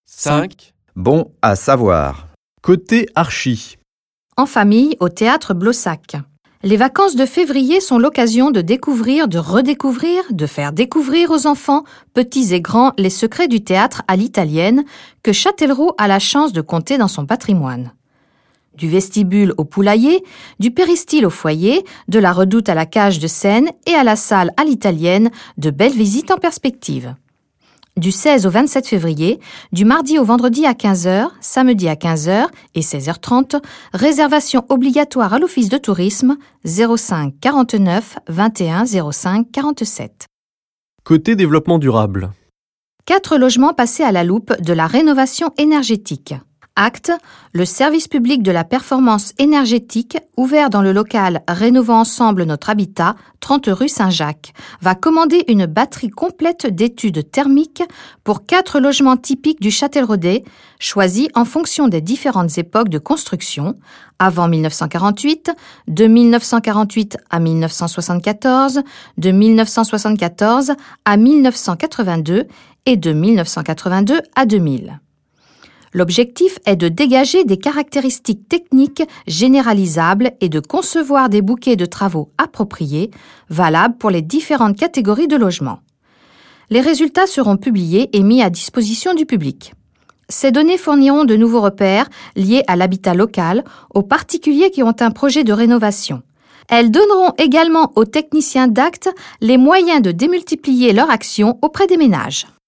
5. Bon à savoir. Côté archi. En famille au théâtre Blossac. Les vacances de février sont l'occasion de découvrir, de redécouvrir, de faire découvrir aux enfants, petits et grands, les secrets du théâtre à l'italienne que Châtellerault a la chance de compter dans son patrimoine. Du vestibule au poulailler, du péristyle au foyer, de la redoute à la cage de scène et à la salle à l'italienne, de belles visites en perspective. Du 16 au 27 février, du mardi au vendredi à 15h, samedi à 15h et 16h30, réservation obligatoire à l'Office de tourisme 05 49 21 05 47. Côté développement durable. 4 logements passés à la loupe de la rénovation énergétique. Acte, le service public de la performance énergétique, ouvert dans le local Rénovons ensemble notre habitat, 30 rue Saint-Jacques, va commander une batterie complète d'études thermiques pour 4 logements typiques du Châtelleraudais, choisis en fonction des différentes époques de construction, avant 1948, de 1948 à 1974, de 1974 à 1982 et de 1982 à 2000. L'objectif est de dégager des caractéristiques techniques généralisables et de concevoir des bouquets de travaux appropriés, valables pour les différentes catégories de logements. Les résultats seront publiés et mis à disposition du public. Ces données fourniront de nouveaux repères liés à l'habitat local aux particuliers qui ont un projet de rénovation. Elles donneront également aux techniciens d'actes les moyens de démultiplier leur action auprès des ménages.